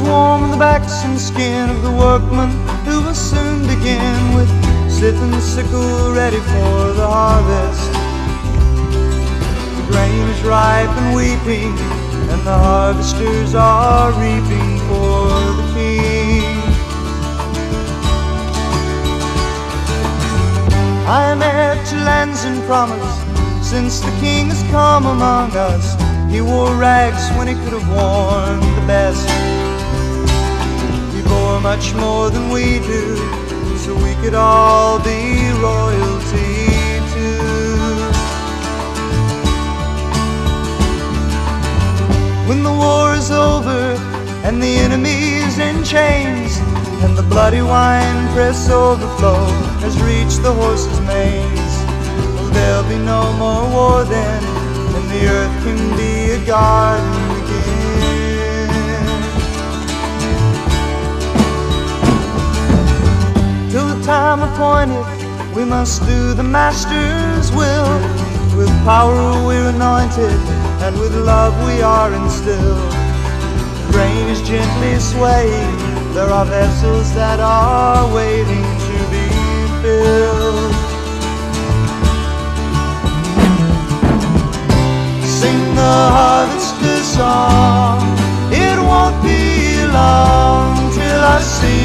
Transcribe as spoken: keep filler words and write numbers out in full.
warm the backs and skin of the workmen who will soon begin with scythe and sickle ready for the harvest. The grain is ripe and weeping, and the harvesters are reaping for the King. I am heir to lands and promise, since the King has come among us. He wore rags when he could have worn the best. He bore much more than we do, so we could all be royalty too. When the war is over and the enemy's in chains, and the bloody wine press overflow has reached the horses' manes, well, there'll be no more war then, and the earth can be a garden again. Till the time appointed, we must do the Master's will. With power we're anointed, and with love we are instilled. The grain is gently swaying, there are vessels that are waiting to be filled. Sing the harvester's song, it won't be long till I see